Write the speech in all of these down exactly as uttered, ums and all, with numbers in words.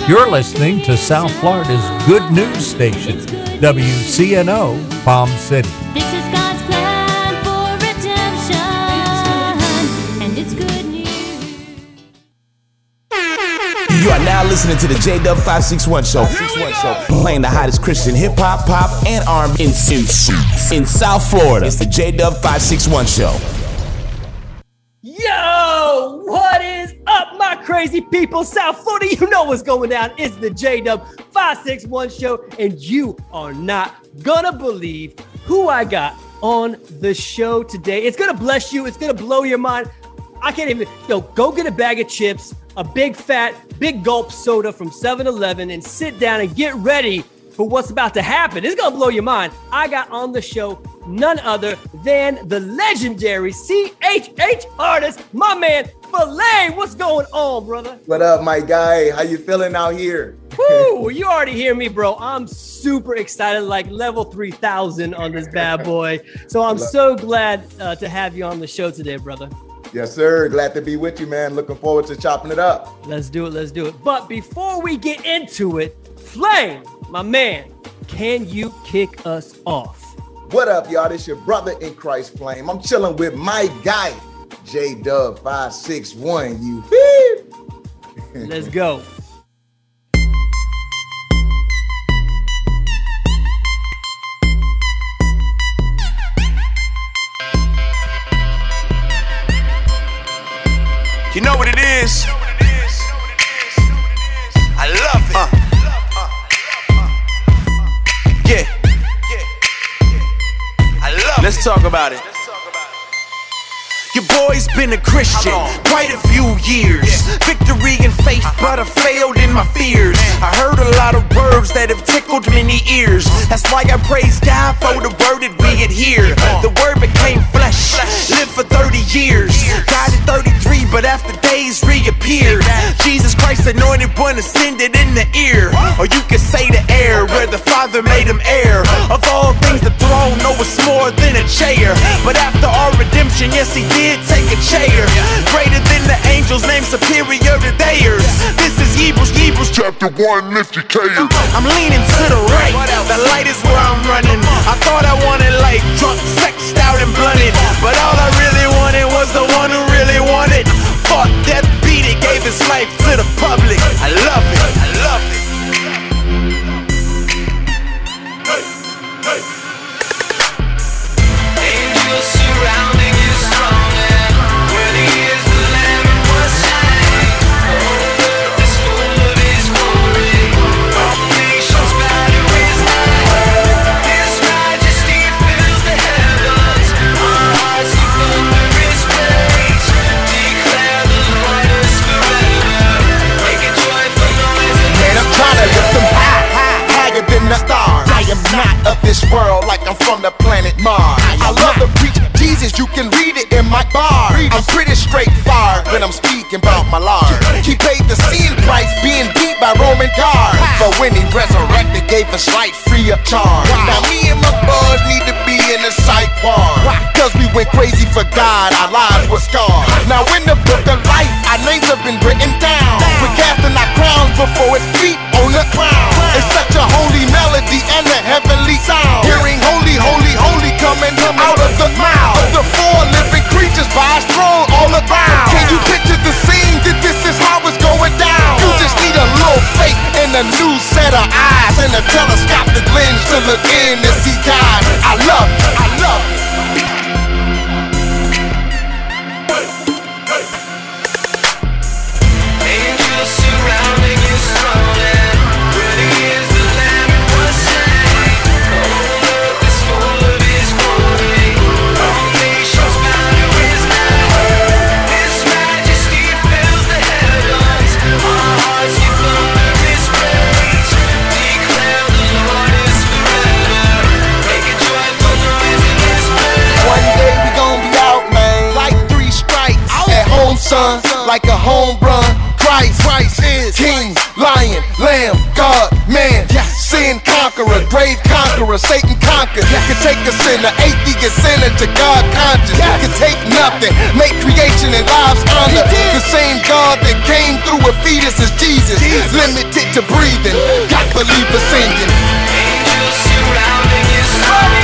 You're listening to South Florida's good news station, W C N O, Palm City. This is God's plan for redemption, and it's good news. You are now listening to the J W five sixty-one Show, playing the hottest Christian hip hop, pop, and R and B in, in, in South Florida. It's the J W five sixty-one Show. Yo, what is up, my crazy people? South Florida, you know what's going down. It's the J W five sixty-one Show, and you are not gonna believe who I got on the show today. It's gonna bless you. It's gonna blow your mind. I can't even, yo, go get a bag of chips, a big fat, big gulp soda from seven eleven, and sit down and get ready for what's about to happen. It's gonna blow your mind. I got on the show none other than the legendary C H H artist, my man, Filet. What's going on, brother? What up, my guy? How you feeling out here? Woo, you already hear me, bro. I'm super excited, like level three thousand on this bad boy. So I'm so glad uh, to have you on the show today, brother. Yes, sir. Glad to be with you, man. Looking forward to chopping it up. Let's do it. Let's do it. But before we get into it, Flame, my man, can you kick us off? What up, y'all? This your brother in Christ, Flame. I'm chilling with my guy, J W five sixty-one. You feel? Let's go. You know what it is? I love it. Uh. Yeah. I love it. Let's talk about it. Your boy's been a Christian quite a few years. Victory in faith, but I failed in my fears. I heard a lot of words that have tickled many ears. That's why I praise God for the word that we adhere. The word became flesh, lived for thirty years. Died at thirty-three, but after days reappeared. Jesus Christ, anointed one, ascended in the ear. Or you could say the air, where the Father made him heir. Of all things, the throne, no, it's more than a chair. But after our redemption, yes, he did take a chair. Greater than the angels, named superior to theirs. This is Hebrews, Hebrews chapter one, lift your care. I'm leaning to the right, the light is where I'm running. I thought I wanted life, drunk, sexed out and blunted. But all I really wanted was the one who really wanted. Fought death, beat it, gave his life to the public. I love it, I love it. Hey, hey. Angels surrounding you strong. Not of this world, like I'm from the planet Mars. I love to preach Jesus, you can read it in my bar. I'm pretty straightforward when I'm speaking about my Lord. He paid the sin price, being beat by Roman guards. But when he resurrected, gave us life free of charge. Now me and my boys need to be in the psych ward. Cause we went crazy for God, our lives were scarred. Now in the book of life, our names have been written down. We're casting our crowns before his feet on the ground. It's such a holy melody and a heavenly sound. Hearing holy, holy, holy coming out of the mouth of the four living creatures by his throne all around. Can you picture the scene that this is how it's going down? You just need a little faith and a new set of eyes and a telescopic lens to look in and see God. I love it, I love it. Angels surrounding you slowly. Ready is the Lamb who was slain. Whole earth is full of his glory. All nations bow to his name. His majesty fills the heavens. Our hearts give thunder his praise. Declare the Lord is forever. Make a joyful noise in his praise. One day we gon' be out, man. Like three strikes. At home, son. Like a home run. Christ, Christ is King, Lion, Lamb, God, man. Yes. sin conqueror, grave conqueror, Satan conquered. Can take a sinner, atheist sinner to God conscious. Can take nothing, make creation and lives honor. The same God that came through a fetus is Jesus. Limited to breathing, got believers singing. Angels surrounding his body.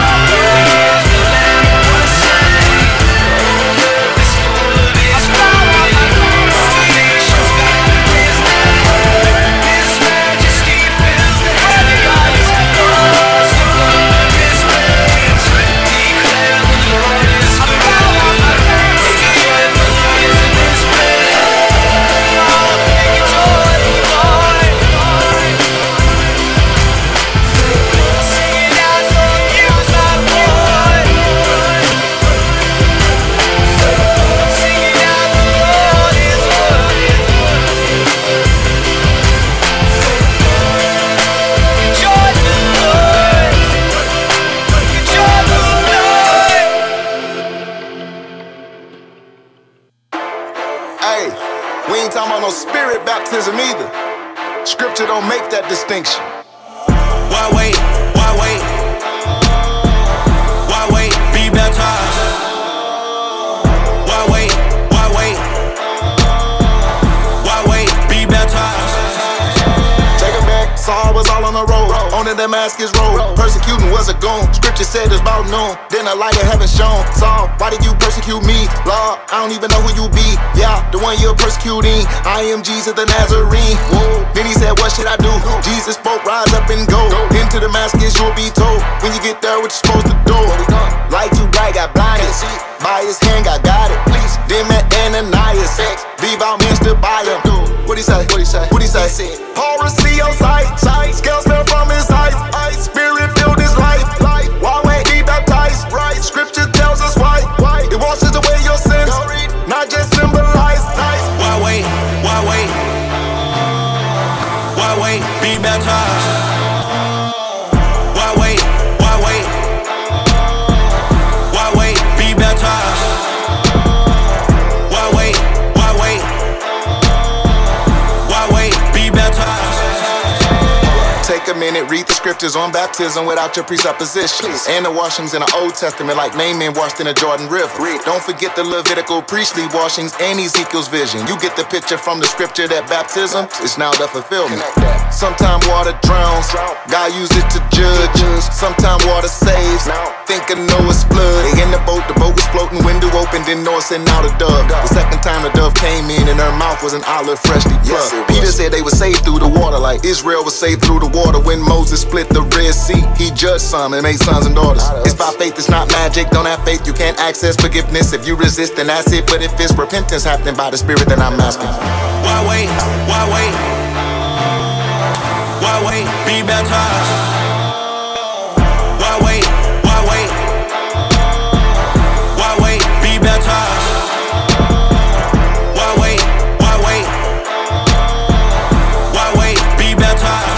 No spirit baptism either. Scripture don't make that distinction. Why wait? Why wait? Why wait? Be baptized. Why wait? Why wait? Why wait? Be baptized. Take it back. Saul was all on the road, on the Damascus road. Persecuting was a goon. Scripture said it's about noon. Then a light of heaven shone. Saul, why did you persecute me? Lord, I don't even know who you be. Yeah, the one you're persecuting. I am Jesus the Nazarene. Whoa. Then he said, what should I do? Jesus spoke, rise up and go. Into Damascus you'll be told. When you get there, what you supposed to do? Light too bright, got blinded. By his hand, I got it. Then met Ananias. Leave out men stood by him. What'd he say? What'd he say? What'd he say? Paul received your sight. Scales fell from his eyes. Spirit filled his life. Why wait? Be baptized. Right. Scripture tells us why. It washes away your sins. Not just symbolize. Why wait? Why wait? Why wait? Be baptized. Why wait? Why wait? Why wait? Be baptized. Why wait? Why wait? Why wait? Be baptized. Take a minute, read the scriptures on baptism without your presuppositions. And the washings in the Old Testament like Naaman washed in the Jordan River. Don't forget the Levitical priestly washings and Ezekiel's vision. You get the picture from the scripture that baptism is now the fulfillment. Sometimes water drowns, God used it to judge. Sometimes water saves, think of Noah's flood. They in the boat, the boat was floating, window open, didn't Noah send out a dove. The second time the dove came in and her mouth was an olive freshly plucked. Peter said they were saved through the water like Israel was saved through the water. When Moses split the Red Sea, he judged some and made sons and daughters. It's by faith, it's not magic. Don't have faith, you can't access forgiveness. If you resist, then that's it. But if it's repentance happening by the Spirit, then I'm asking, why wait? Why wait? Why wait? Be baptized. Why wait? Why wait? Why wait? Be baptized. Why wait? Why wait? Why wait? Be baptized.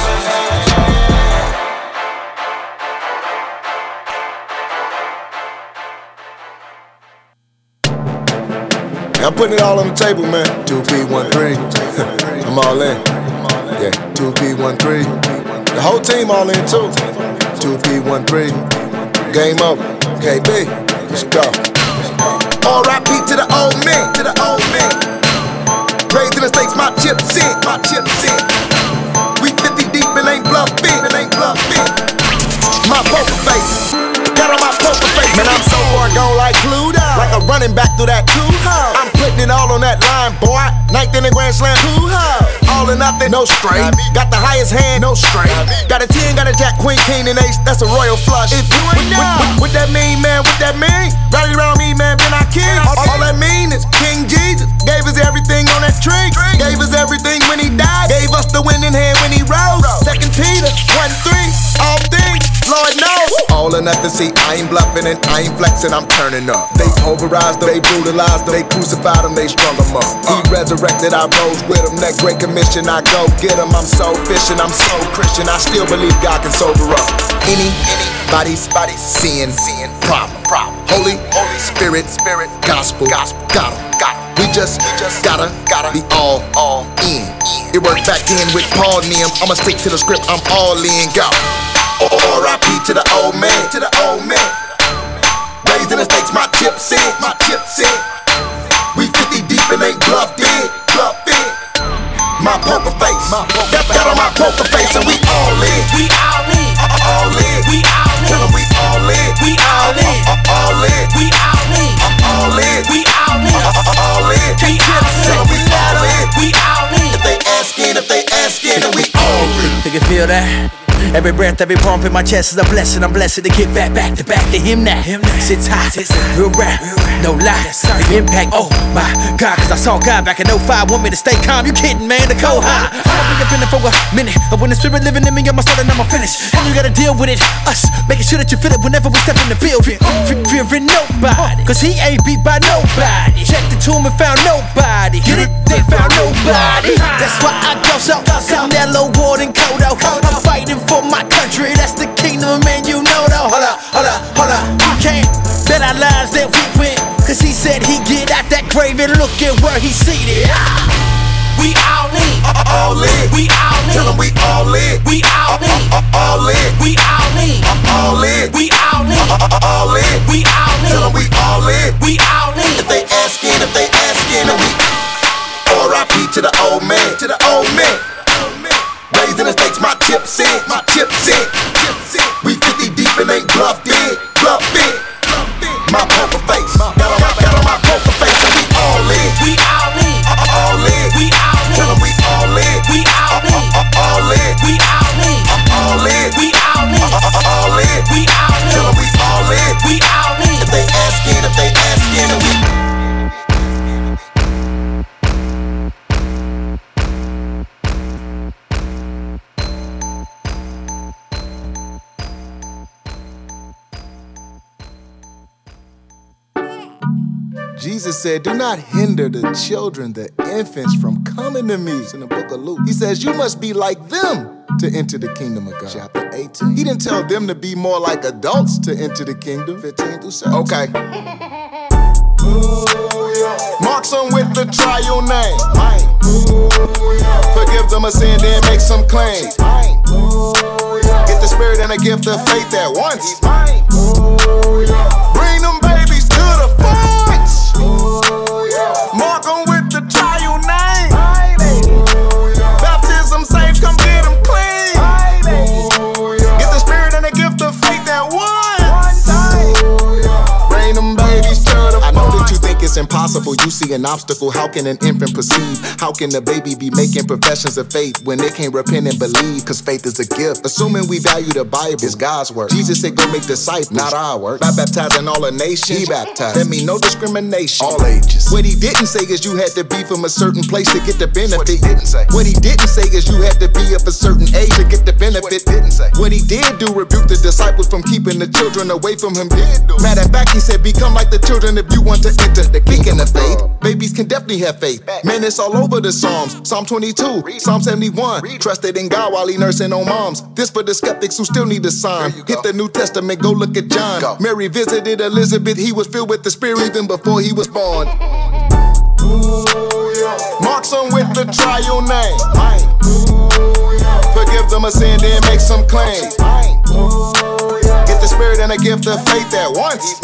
I'm putting it all on the table, man. two P one three. I'm all in. Yeah, two P one three. The whole team all in too. two P one three. Game over. K B. Let's go. R I P to the old man. To the old man. Raised in the States, my chips in. My chips in. We fifty deep and ain't bluffing. And ain't bluffing. My poker face. Got on my poker face. Man, I'm so far gone like Pluto. Like a running back through that two-ho. I'm putting it all on that line, boy. Ninth in the Grand Slam, two-ho. All or nothing, no straight. Got the highest hand, no straight. Got a ten, got a jack, queen, king, and ace. That's a royal flush. If you ain't know what, what that mean, man, what that mean? Rally around me, man, been our king. All, all that mean is King Jesus gave us everything on that tree. Gave us everything when he died. Gave us the winning hand when he rose. Second Peter, one, three, all things, Lord knows. All or nothing, see, I ain't bluffing and I ain't flexing, I'm turning up. They pulverized them, they brutalized them, they crucified them, they strung them up. He resurrected, I rose with him. That great commission, I go get him. I'm so fishing, I'm so Christian. I still believe God can sober up any, anybody's body sin, sin, problem, problem. Holy, Holy Spirit, Spirit, gospel, gospel, got him, got him. We just, we just gotta, gotta be all, all in. It worked back then with Paul and them. I'ma stick to the script, I'm all in. Go. R I P to the old man, to the old man. Raised in the States, my chips in, my chips in. We fifty deep and ain't bluffed in, bluffed in. My poker face, my poker got that on my poker face, and we all in, we all in, all in, we all in. Tell 'em we all in, we all in, all in, we all in, all in, we all in, all in. Tell 'em we all in, we all in. If they asking, if they asking, and we all in. You can feel that? Every breath, every pump in my chest is a blessing. I'm blessed to get back, back to back to him now. Sits high, real rap, no lie. The impact, oh my God, cause I saw God back in oh five, want me to stay calm. You kidding, man, the cold high. I'ma be up in it for a minute, but when the spirit living in me, I'ma start and I'ma finish. And you gotta deal with it, us, making sure that you feel it whenever we step in the field. Fearing nobody, cause he ain't beat by nobody. Checked the tomb and found nobody. Get it? They found nobody. That's why I go so, sound that low ward and Kodo. I'm fighting for my country, that's the kingdom, man, you know though. Hold up, hold up, hold up. You can't bet our lives that we win, cause he said he get out that grave and look at where he seated. We all in, all in, we all in. Tell 'em we all in, we all in, all in, we all in, all in, we all in, all in, we all in. Tell 'em we all in, we all in. If they asking, if they asking, and we R I P to the old man, to the old man. Raised in the States, my chips in, my chips in. We fifty deep and ain't bluffed in, bluffed in. My poker face, got on my, got on my poker face, and we all in, we all in, all in, we all in. Tell 'em we all in, we all in, all in, we all in, all in, we all in, all in, we all in. Tell 'em we all in, we all in. If they asking, if they asking, and we. Jesus said, do not hinder the children, the infants, from coming to me. It's in the book of Luke. He says, you must be like them to enter the kingdom of God. Chapter eighteen. He didn't tell them to be more like adults to enter the kingdom. fifteen through seventeen. Okay. Mark some with the trial name. Forgive them a sin, then make some claims. Get the spirit and the gift of faith at once. Bring them babies to the front. Mark them with the trial name. Baptism saves, come get them clean. Get the spirit and the gift of faith at once. Bring them babies to the front. I know that you think it's impossible. You see an obstacle. How can an infant perceive? How can the baby be making professions of faith when they can't repent and believe? Cause faith is a gift. Assuming we value the Bible, it's God's word. Jesus said, go make disciples, not our work. By baptizing all the nations, he baptized. That mean no discrimination, all ages. What he didn't say is you had to be from a certain place to get the benefit. What he didn't say. What he didn't say is you had to be of a certain age to get the benefit. What he didn't say. What he did do, rebuke the disciples from keeping the children away from him. Did do. Matter of fact, he said, become like the children if you want to enter the kingdom of faith. Babies can definitely have faith. Man, it's all over the Psalms. Psalm twenty-two, Psalm seventy-one. Trusted in God while he nursing on moms. This for the skeptics who still need a sign. Hit the New Testament, go look at John. Go. Mary visited Elizabeth, he was filled with the Spirit even before he was born. Mark some with the trial name. Forgive them a sin, then make some claims. Get the spirit and the gift of faith at once.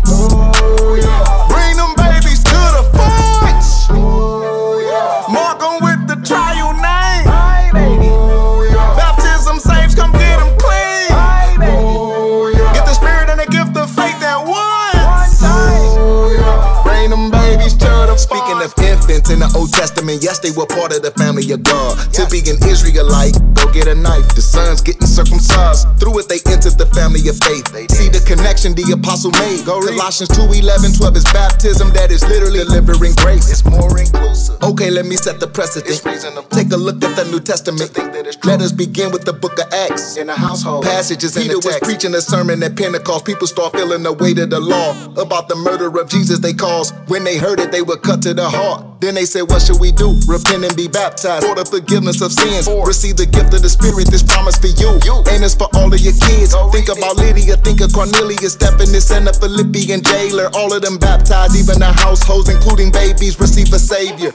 Bring them babies to the front. Mark them with the trial name. Baptism saves, come get them clean. Get the spirit and the gift of faith at once. Bring them babies to the front. Speaking of infants in the Old Testament, yes, they were part of the family of God. To be an Israelite, go get a knife. The sons getting circumcised. Through it, they entered the family of faith. See the connection the apostle made. Colossians two eleven twelve is baptism that is literally delivering grace. It's more inclusive. Okay, let me set the precedent. Take a look at the New Testament. Let us begin with the book of Acts. In the household passages in the text. Peter was preaching a sermon at Pentecost. People start feeling the weight of the law about the murder of Jesus they caused. When they heard it, they were cut to the heart. Then they said, what should we do? Repent and be baptized for the forgiveness of sins. Receive the gift of the Spirit, this promise for you. Ain't a this for all of your kids. Think about Lydia, think of Cornelius, Stephanus, and the Philippian jailer. All of them baptized, even the households, including babies, receive a savior.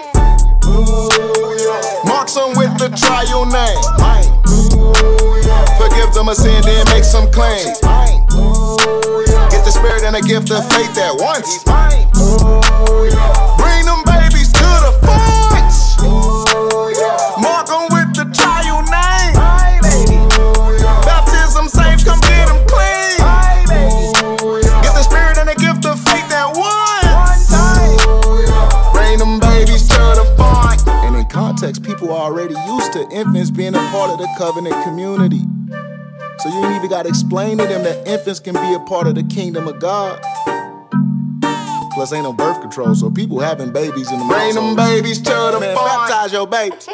Marks them with the trial name. Forgive them a sin, then make some claims. Get the spirit and the gift of faith at once. Bring them babies to the front. Mark them with the trial name. Baptism saints, come get them clean. Get the spirit and the gift of faith at once. Bring them babies to the front. And in context, people are already used to infants being a part of the covenant community. So you ain't even gotta explain to them that infants can be a part of the kingdom of God. Plus ain't no birth control, so people having babies in the Bring them babies to the Man, farm. Baptize your babies.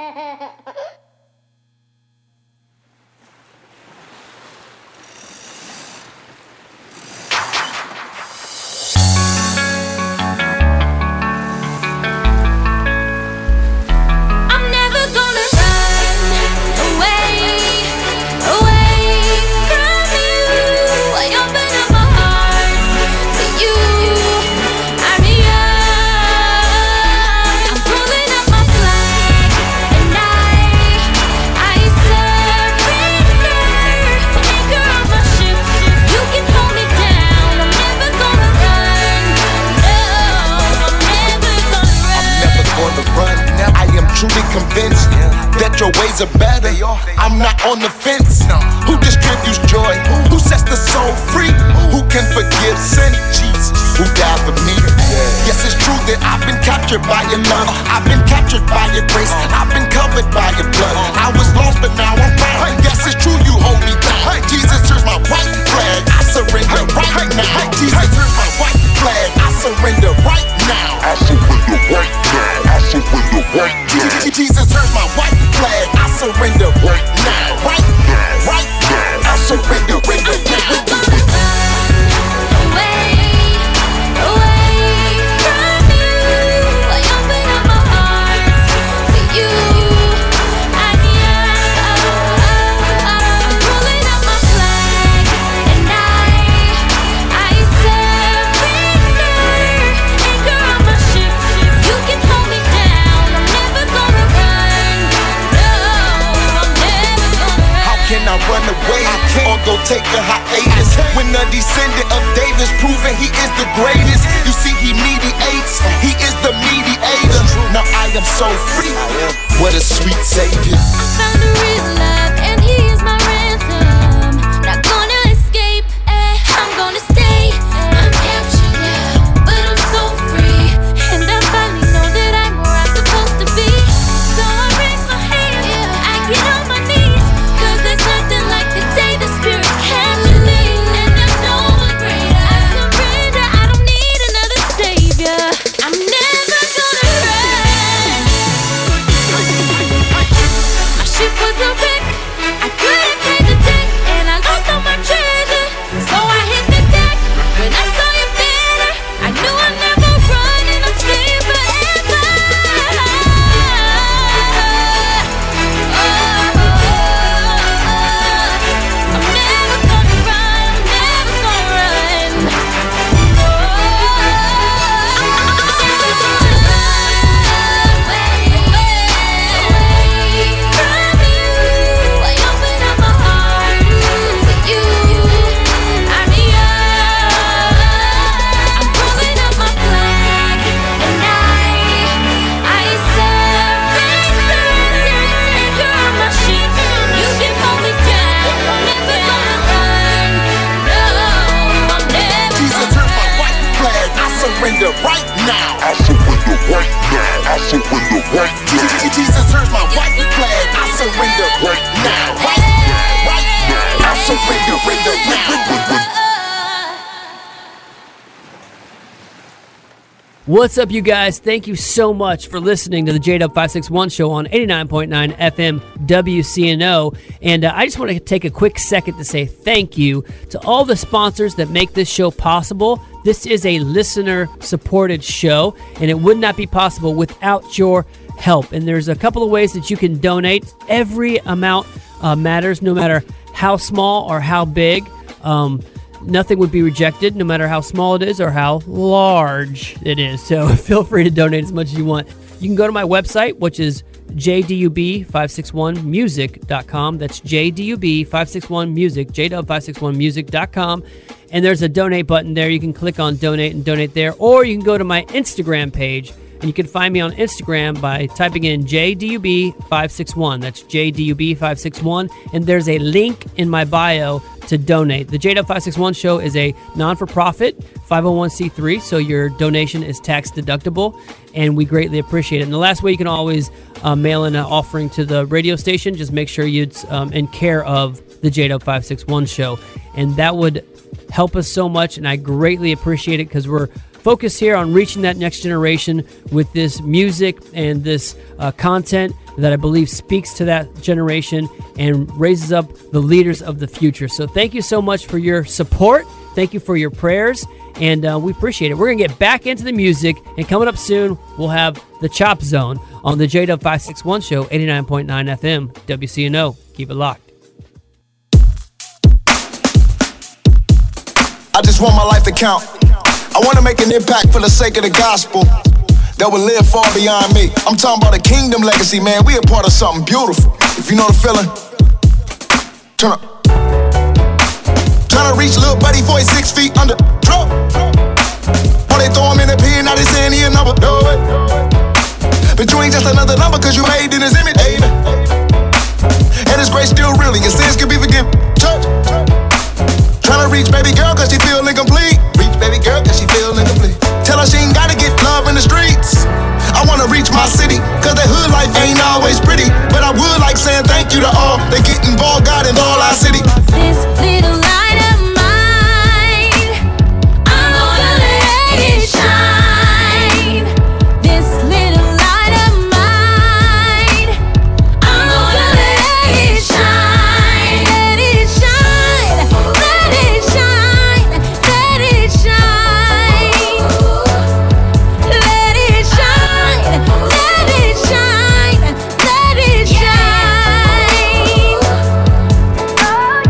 Truly convinced that your ways are better. I'm not on the fence. Who distributes joy? Who sets the soul free? Who can forgive sin? Jesus, who died for me. Yes, it's true that I've been captured by your love. I've been captured by your grace. I've been covered by your blood. I was lost, but now I'm found. Yes, it's true you hold me down. Jesus, here's my white flag. I surrender right now. Jesus, here's my white flag. I surrender right now. I surrender right now. I surrender right now. Jesus, here's my white flag. I surrender right now. Right now. Right now. I surrender right now. Run away or go take a hiatus when the descendant of David's proven he is the greatest. You see, he mediates, he is the mediator. Now I am so free. What a sweet savior. I found a real love and he is my ransom. Not gonna escape, eh, I'm gonna stay. I'm captured now, but I'm so free. And I finally know that I'm where I'm supposed to be. So I raise my hand, I get on my knees. There's nothing like the day the Spirit captured me. And there's no one greater. I surrender, I don't need another savior. I'm never gonna run. My ship was a wreck. What's up, you guys? Thank you so much for listening to the J Dub five six one show on eighty-nine point nine F M W C N O. And uh, I just want to take a quick second to say thank you to all the sponsors that make this show possible. This is a listener-supported show, and it would not be possible without your help. And there's a couple of ways that you can donate. Every amount uh, matters, no matter how small or how big. Um, Nothing would be rejected, no matter how small it is or how large it is. So feel free to donate as much as you want. You can go to my website, which is J D U B five six one music dot com. That's J D U B five six one music, J Dub five six one music dot com. And there's a donate button there. You can click on donate and donate there. Or you can go to my Instagram page, and you can find me on Instagram by typing in J D U B five six one. That's J D U B five six one. And there's a link in my bio to donate. The J Dub five six one show is a non-for-profit five oh one c three, so your donation is tax deductible, and we greatly appreciate it. And the last way you can always uh, mail in an offering to the radio station, just make sure you're um, in care of the J Dub five six one show. And that would help us so much, and I greatly appreciate it because we're focused here on reaching that next generation with this music and this uh, content that I believe speaks to that generation and raises up the leaders of the future. So thank you so much for your support. Thank you for your prayers, and uh, we appreciate it. We're going to get back into the music, and coming up soon, we'll have the Chop Zone on the J Dub five six one show, eighty-nine point nine F M, W C N O. Keep it locked. I just want my life to count. I want to make an impact for the sake of the gospel that will live far beyond me. I'm talking about a kingdom legacy, man. We a part of something beautiful. If you know the feeling, turn up. Trying to reach little buddy for his six feet under. Drop. Or they throw him in the pen, now they saying he a number. Do it. But you ain't just another number, cause you made in his image. Amen. And his grace still real, and your sins can be forgiven. Church. Trying to reach baby girl, cause she feel incomplete. Reach baby girl, cause she feel incomplete. Tell her she ain't gotta get love in the streets. I wanna reach my city, cause that hood life ain't always pretty. But I would like saying thank you to all that get involved, God, in all our city. This little light of mine, I'm gonna let it shine. This little light of mine, I'm gonna let it shine. Let it shine, let it shine, let it shine. Let it shine, let it shine, let it shine. Oh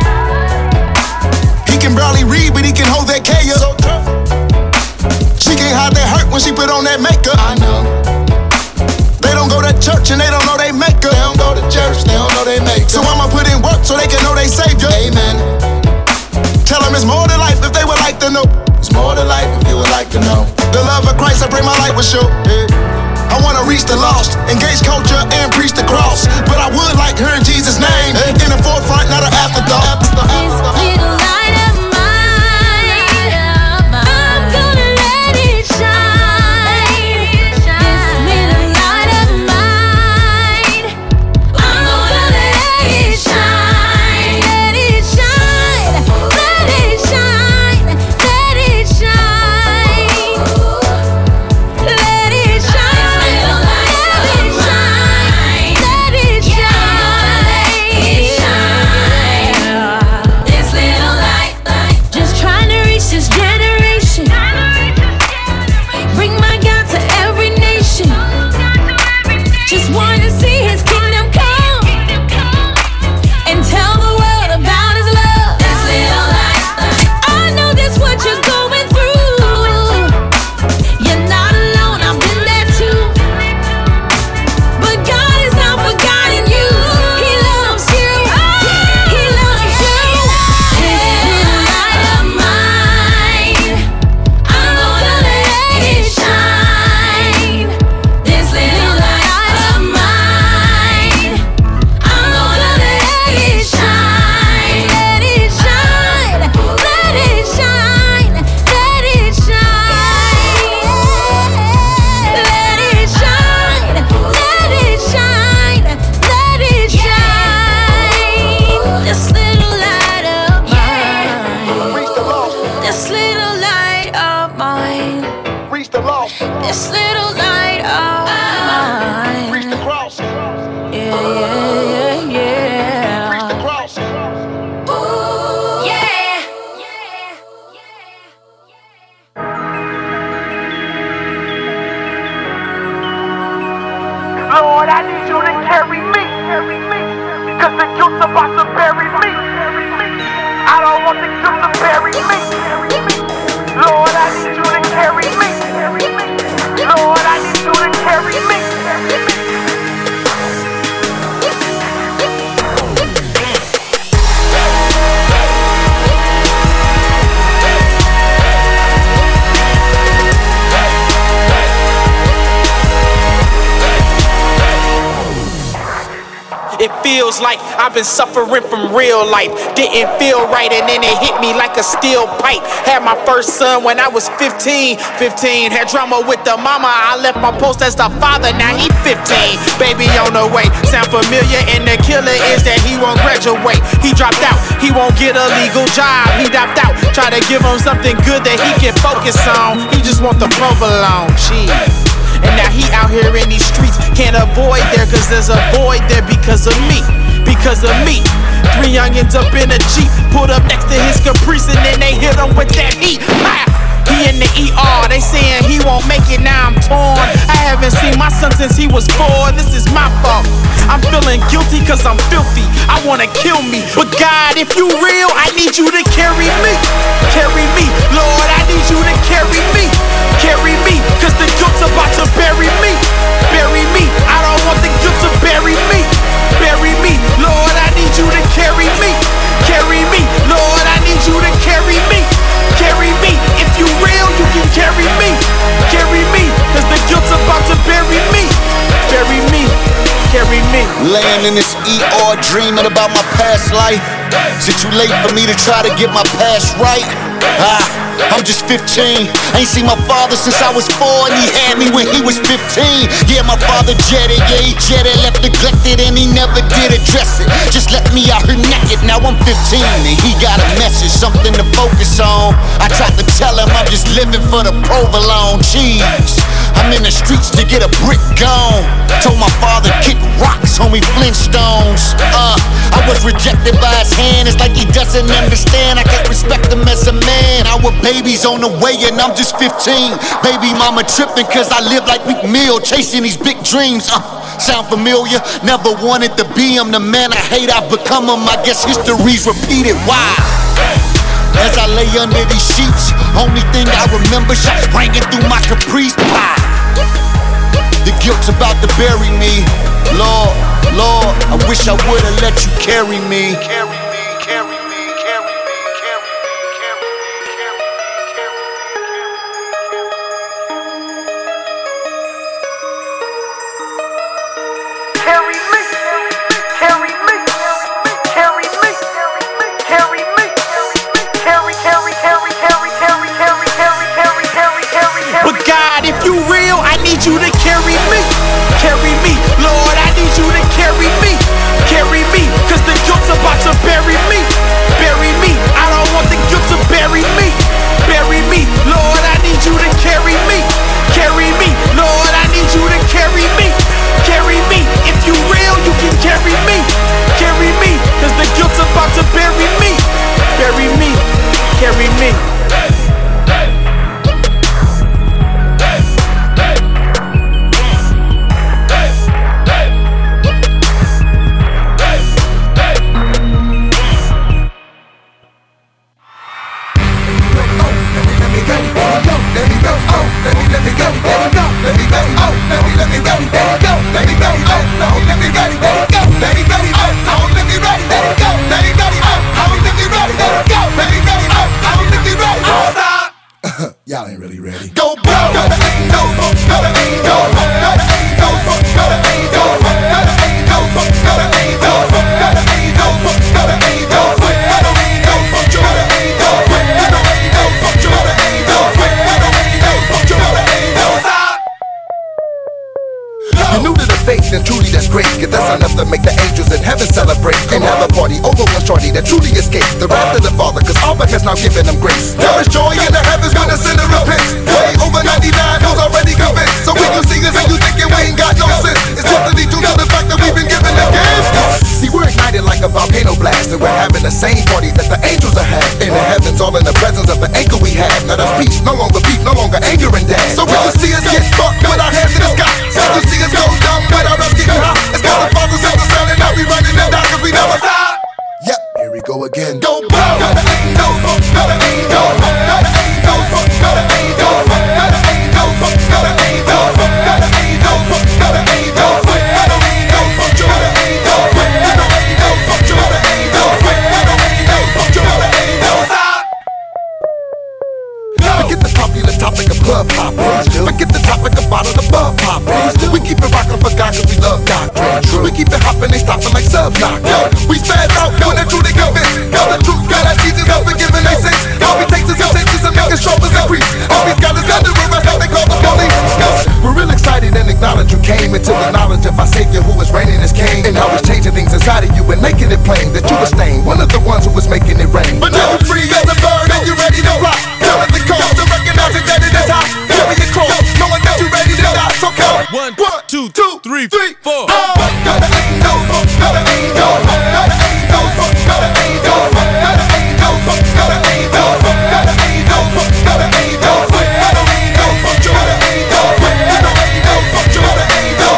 yeah. He can barely read, but he can hold that K up. She can't hide that hurt when she put on that makeup. I know. They don't go to church and they don't know they makeup. They don't go to church, they don't know they makeup. So I'ma put in work so they can know they savior. Amen. Tell them it's more than life if they would like to know. It's more than life if you would like to know. The love of Christ, I pray my life will show. Yeah. I wanna reach the lost, engage culture and preach the cross. But I would like her in Jesus' name in the forefront, not an afterthought. This little light of mine, I'm gonna let it shine. This little light of mine, I'm gonna let it shine. Let it shine, let it shine, let it shine. Let it shine, let it shine, let it shine. this little light of mine. Yeah, yeah, yeah, yeah. Ooh, yeah. Lord, I need you to carry me, cause the guilt's about to bury me. I don't want the guilt to bury me. Lord, I need you to carry me. Lord, I need you to carry me. It feels like I've been suffering from real life. Didn't feel right and then it hit me like a steel pipe. Had my first son when I was fifteen. fifteen, had drama with the mama. I left my post as the father, now he fifteen. Baby on the way, sound familiar, and the killer is that he won't graduate. He dropped out, he won't get a legal job. He dropped out, try to give him something good that he can focus on. He just want the provolone, gee. And now he out here in these streets, can't avoid there, cause there's a void there because of me, because of me. Three youngins up in a Jeep, pulled up next to his Caprice, and then they hit him with that heat. Pow! He in the E R, they saying he won't make it, now I'm torn. I haven't seen my son since he was four, this is my fault. I'm feeling guilty cause I'm filthy, I wanna kill me. But God, if you real, I need you to carry me. Carry me, Lord, I need you to carry me. Carry me, cause the guilt's about to bury me. Bury me, I don't want the guilt to bury me. Bury me, Lord, I need you to carry me. Carry me, Lord, I need you to carry me. Carry me, if you real, you can carry me. Carry me, cause the guilt's about to bury me. Bury me, carry me. Laying in this E R dreaming about my past life. Is it too late for me to try to get my past right? Ah, I'm just fifteen. Ain't seen my father since I was four, and he had me when he was fifteen. Yeah, my father jetted, yeah, he jetted, left neglected, and he never did address it. Just left me out here naked, now I'm fifteen, and he got a message, something to focus on. I tried to tell him I'm just living for the provolone cheese. I'm in the streets to get a brick gone. Told my father kick rocks, homie Flintstones. Uh, I was rejected by his hand, it's like he doesn't understand. I can't respect him as a man. Our baby's on the way and I'm just fifteen. Baby mama tripping cause I live like Meek Mill, chasing these big dreams. Uh, sound familiar? Never wanted to be him, the man I hate, I've become him. I guess history's repeated, why? As I lay under these sheets, only thing I remember, shots ringing through my Caprice pie. The guilt's about to bury me. Lord, Lord, I wish I would've let you carry me. Carry me, carry me, carry me, carry me, carry me, carry me, Carry me, carry me, carry me, carry me, carry, carry, carry, carry, carry, carry, carry, carry, carry, carry, carry. But God, if you real, I need you to carry me. Carry me, Lord, I need you to carry me. Carry me, cause the guilt's about to bury me. Bury me, I don't want the guilt to bury me. Bury me, Lord, I need you to carry me. Carry me, Lord, I need you to carry me. Carry me, if you real, you can carry me. Carry me, cause the guilt's about to bury me. Bury me, carry me. Y'all ain't really ready. Go, bro! Go to Angel, go to Angel, go to Angel, go to Angel, go to Angel, go to Angel, go to Angel, go to Angel, go to Angel, go to Angel, go to Angel, go to Angel, go to Angel, go to Angel. You're new to the faith, and truly that's great. Cause that's enough to make the angels in heaven celebrate. And have a party over one shorty that truly escaped the wrath of the Father. Cause Abba has now given them grace. There is joy in the heavens when the sinner repents. Way over ninety-nine who's already convinced. blast, and we're having the same party that the angels are having. In the heavens, all in the presence of the anchor we have. Now that's peace, no longer beef, no longer anger and dash. So when you see us get fucked with our hands in the sky, when you see us go down without us getting high, it's cause the Father sent the Son, and now we running and die cause we never stop. Yep, here we go again. Go blow, go the angels, go the angels, go the angels, go the angels, go the angels, go the angels, go the angels, go the angels, go the angels, go the angels, go the angels, go the angels, go the angels, stop. Forget the popular topic of club hopping. Forget the topic of bottle of bub popping. We keep it rockin' for God cause we love doctrine. We keep it hoppin', they stoppin' like sub-knock. We spaz out when they're truly convinced. Tell the truth, God has Jesus, has forgiven they sins. All we take is your senses and making shoulders increase. All we got is under arrest, how they call the police. We're real excited and acknowledge you came into the knowledge of our Savior who is reigning as King. And how he's changing things inside of you and making it plain that you were staying one of the ones who was making it rain. But now you're free as a bird and you're ready to fly. Tell it the call to recognize it that it is high. Carry your cross, knowing that you're ready to die. So count one, one, two, two, three, three, four. Got the angels, got the angels, got the angels, got the angels, got the angels, got the angels, got the angels, got the angels, got the angels, got the angels, got the angels, got the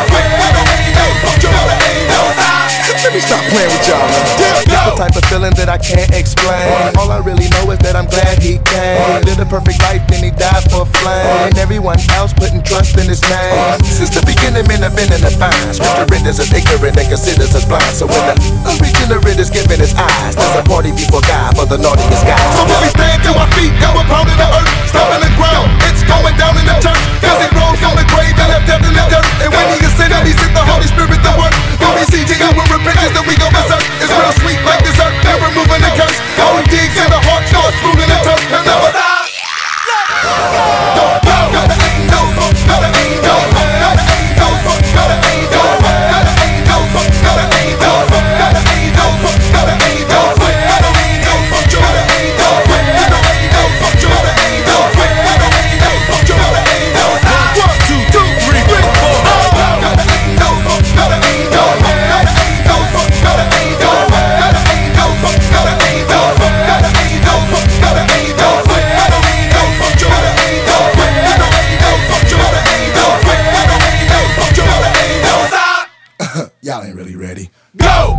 angels. Let me stop playing with y'all, man. It's the type of feeling that I can't explain. All I really know is that I'm glad he came. Lived a perfect life, then he died for a flame. And everyone else putting trust in his name. Since the beginning, men have been in the vine. Scripture renders us ignorant and considers us blind. So when the unregenerate is given his eyes, there's a party before God for the naughtiest guys. So when we stand to our feet and we're pounding the earth, stomping the ground, it's going down in the church. Cause he rose from the grave and left death in the dirt. And when he ascended, he sent the Holy Spirit to work. When we see Jesus with repentance, then we go berserk. It's real sweet like dessert, never moving the curse. All he digs in the heart, starts fruiting the turf, and never die. Go, go, got the angels, got the angels, got the angels, got the angels, got the angels, got the angels, got the angels, got the angels, got the angels, got the angels, got the angels, got the angels, got the angels. One, two, two, three, three, four. Got the angels, got the angels, got the angels, got the angels, got the angels, got the angels, got the angels, got the angels, got the angels. Y'all ain't really ready. Go!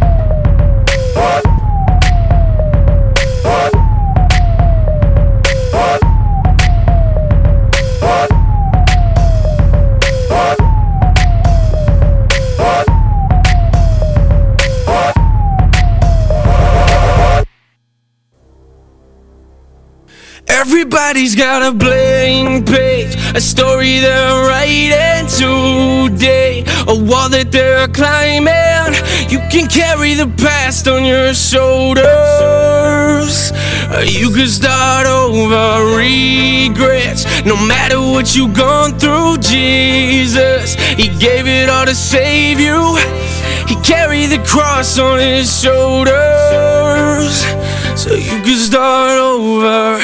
Everybody's got a blank page, a story they're writing today, a wall that they're climbing. You can carry the past on your shoulders. You can start over regrets. No matter what you've gone through, Jesus, he gave it all to save you. He carried the cross on his shoulders, so you can start over.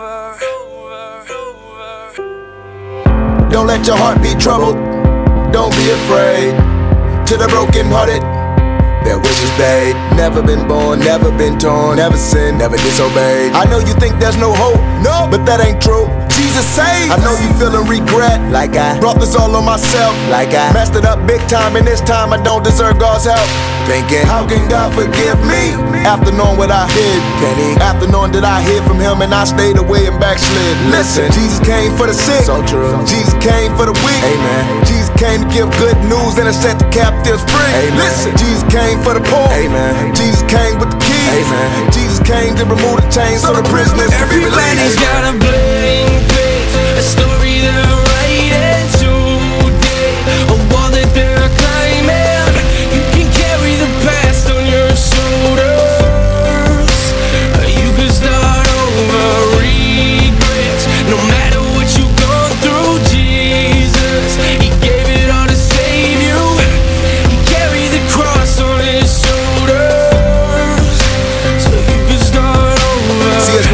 Don't let your heart be troubled, don't be afraid. To the brokenhearted, their wishes paid. Never been born, never been torn, never sinned, never disobeyed. I know you think there's no hope, no, but that ain't true. Jesus saved. I know you feeling regret, like I brought this all on myself, like I messed it up big time, and this time I don't deserve God's help. Thinking, how can God forgive me after knowing what I did? Can he? After knowing that I hid from him and I stayed away and backslid. Listen, Jesus came for the sick, so true. Jesus came for the weak, amen. Jesus came to give good news and to set the captives free, amen. Listen, Jesus came for the poor, amen. Jesus came with the keys, amen. Jesus came to remove the chains so the prisoners can be released. Everybody's got a blank page, a story they're writing today, a wall that they're climbing. You can carry the past on your shoulders. You can start over regrets. No matter what you've gone through, Jesus, he gave it all to save you. He carried the cross on his shoulders, so you can start over. See, his love is deep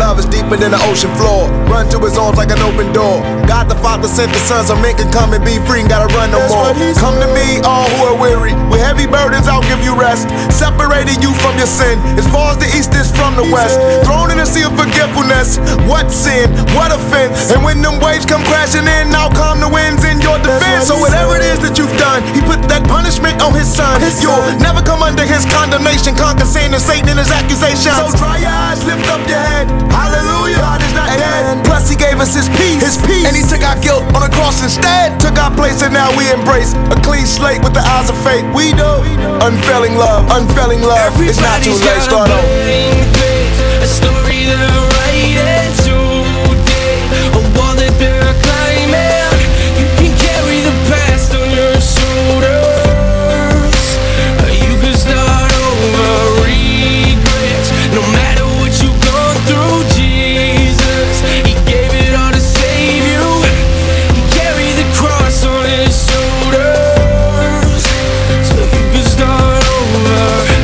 deeper than the ocean floor. Run to his arms like an open door. God the Father sent the Son so men can come and be free and gotta run no more. Come to me, all who are weary, with heavy burdens I'll give you rest. Separating you from your sin, as far as the east is from the west. Thrown in the sea of forgetfulness. What sin? What offense? And when them waves come crashing in, now calm the winds in your defense. So whatever it is that you've done, he put that punishment on his son. You'll never come under his condemnation, conquer sin and Satan and his accusations. So dry your eyes, lift up your head. Hallelujah, God is not dead. Plus he gave us his peace, his peace, and he took our guilt on the cross instead. Took our place and now we embrace a clean slate with the eyes of faith. We know unfailing love, unfailing love. It's not too late. Start over. A story they're writing today, a wall that they're climbing. You can carry the past on your shoulders. You can start over, regrets. No matter what you've gone through, Jesus, he gave it all to save you. He carried the cross on his shoulders, so you can start over.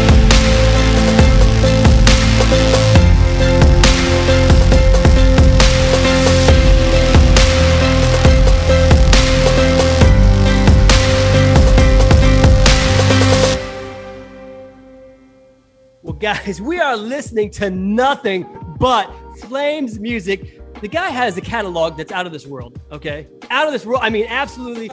Guys, we are listening to nothing but Flames music. The guy has a catalog that's out of this world, okay? Out of this world. I mean, absolutely.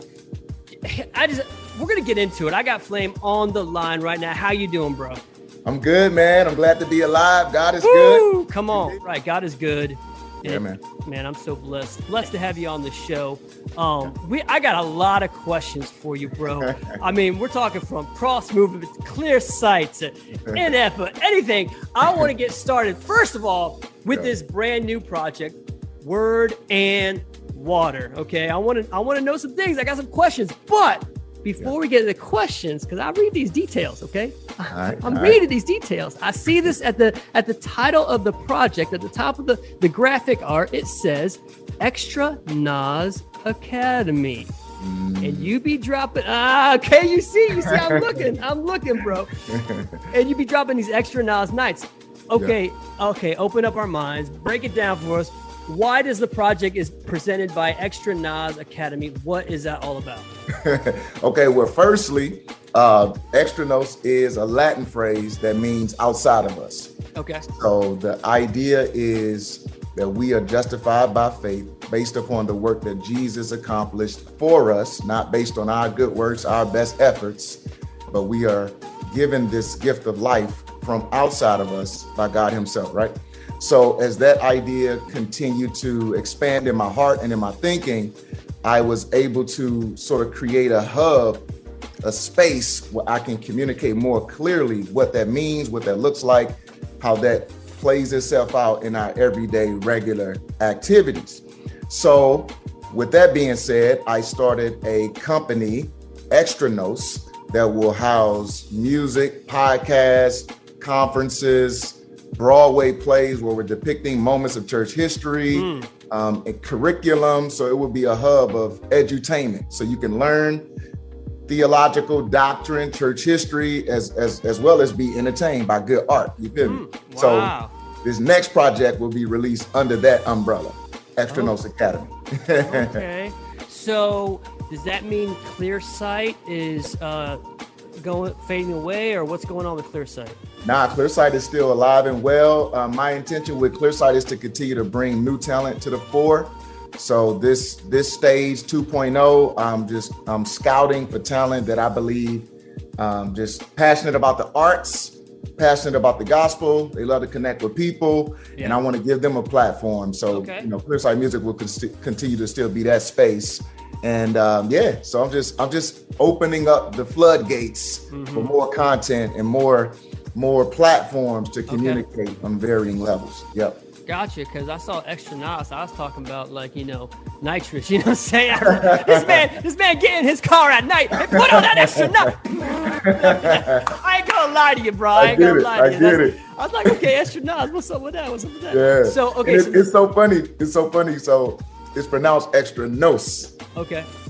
I just, we're going to get into it. I got Flame on the line right now. How you doing, bro? I'm good, man. I'm glad to be alive. God is Woo! good. Come on. Right. God is good. Yeah, And, man. Man, I'm so blessed. Blessed to have you on the show. Um, we I got a lot of questions for you, bro. I mean, we're talking from cross movements, clear sights, N F, anything. I want to get started, first of all, with Yeah. this brand new project, Word and Water. Okay, I want to I want to know some things. I got some questions, but before Yeah. we get to the questions, because I read these details, okay? All right, I'm all reading right. these details. I see this at the at the title of the project, at the top of the, the graphic art. It says Extra Nas Academy. And you be dropping, ah, okay, you see, you see, I'm looking, I'm looking, bro. And you be dropping these Extra Nas nights. Okay, okay, open up our minds, break it down for us. Why does the project is presented by Extra Nas Academy? What is that all about? Okay, well, firstly, uh, extranos is a Latin phrase that means outside of us. Okay. So the idea is that we are justified by faith based upon the work that Jesus accomplished for us, not based on our good works, our best efforts, but we are given this gift of life from outside of us by God himself, right? So as that idea continued to expand in my heart and in my thinking, I was able to sort of create a hub, a space where I can communicate more clearly what that means, what that looks like, how that plays itself out in our everyday regular activities. So with that being said, I started a company, Extranos, that will house music, podcasts, conferences, Broadway plays where we're depicting moments of church history, mm. um, and curriculum. So it will be a hub of edutainment. So you can learn theological doctrine, church history, as as as well as be entertained by good art. You feel me? Mm. Wow. So this next project will be released under that umbrella, Extranos oh. Academy. Okay. So does that mean Clear Sight is uh, going fading away, or what's going on with Clear Sight? Nah, Clear Sight is still alive and well. Uh, my intention with Clear Sight is to continue to bring new talent to the fore. So this this stage two point oh, I'm just I'm scouting for talent that I believe um, just passionate about the arts, passionate about the gospel. They love to connect with people, yeah. and I want to give them a platform. So okay. you know, Clear Sight Music will con- continue to still be that space. And um, yeah, so I'm just I'm just opening up the floodgates mm-hmm. for more content and more more platforms to communicate okay. on varying levels. Yep. Gotcha, because I saw Extra Nas. I was talking about, like, you know, nitrous. You know what I'm saying? this man, this man get in his car at night and put on that Extra Nas. I ain't gonna lie to you, bro. I, I ain't gonna lie to I you. get it. I was like, okay, Extra Nas. What's up with that? What's up with that? Yeah. So okay, it's, so it's so funny. It's so funny. So it's pronounced Extra Nos. Okay.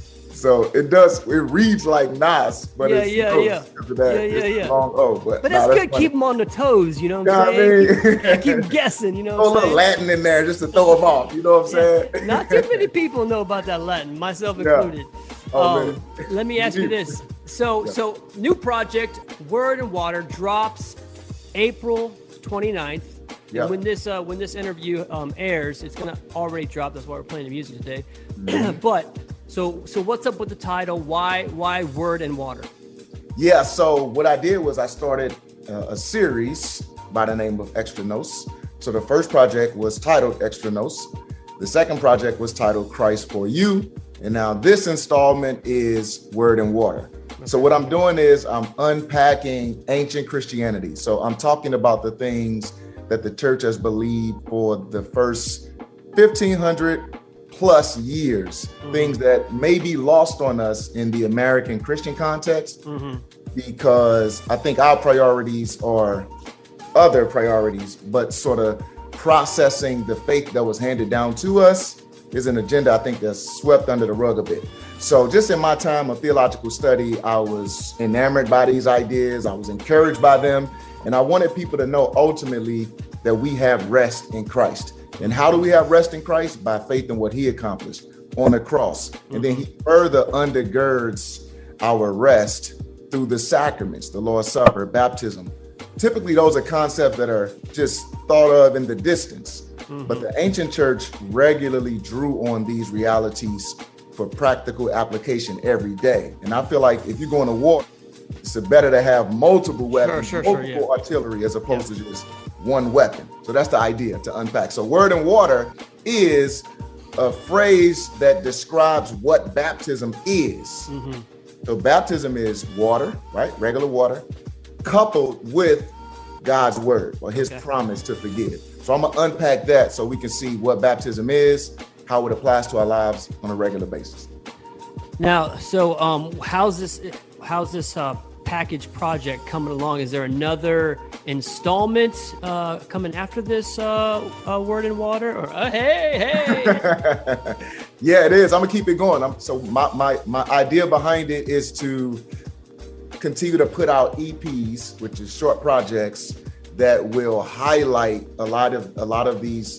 So it does, it reads like Nas, but Yeah, it's yeah, close yeah. to that. Yeah, yeah, It's yeah. long O, but, But nah, it's good. funny. Keep them on the toes. You know what Yeah, I'm I saying? mean- Keep, keep 'em guessing. You know Throw a what I'm little saying? Latin in there just to throw them off. You know what I'm saying? Yeah, not too many people know about that Latin, myself Yeah. included. Oh, Um, man. let me ask you this. So, Yeah. so new project, Word and Water, drops April twenty-ninth. Yeah. And when this uh, when this interview um, airs, it's gonna already drop. That's why we're playing the music today. Mm-hmm. But so so what's up with the title? Why why Word and Water? Yeah, so what I did was I started uh, a series by the name of Extra Nos. So the first project was titled Extra Nos. The second project was titled Christ for You. And now this installment is Word and Water. So what I'm doing is I'm unpacking ancient Christianity. So I'm talking about the things that the church has believed for the first fifteen hundred plus years, mm-hmm. things that may be lost on us in the American Christian context, mm-hmm. because I think our priorities are other priorities, but sort of processing the faith that was handed down to us is an agenda I think that's swept under the rug a bit. So just in my time of theological study, I was enamored by these ideas. I was encouraged by them. And I wanted people to know ultimately that we have rest in Christ. And how do we have rest in Christ? By faith in what he accomplished on the cross. Mm-hmm. And then he further undergirds our rest through the sacraments, the Lord's Supper, baptism. Typically, those are concepts that are just thought of in the distance. Mm-hmm. But the ancient church regularly drew on these realities for practical application every day. And I feel like if you're going to war, it's better to have multiple weapons, sure, sure, multiple sure, yeah. artillery, as opposed yeah. to just one weapon. So that's the idea to unpack. So Word and Water is a phrase that describes what baptism is. Mm-hmm. So baptism is water, right? Regular water, coupled with God's word or his okay. promise to forgive. So I'm gonna unpack that so we can see what baptism is, how it applies to our lives on a regular basis. Now, so um, how's this how's this uh, package project coming along? Is there another installment uh, coming after this uh, uh, Word and Water? Or uh, hey, hey. Yeah, it is. I'm gonna keep it going. I'm, so my, my my idea behind it is to continue to put out E Ps, which is short projects that will highlight a lot of a lot of these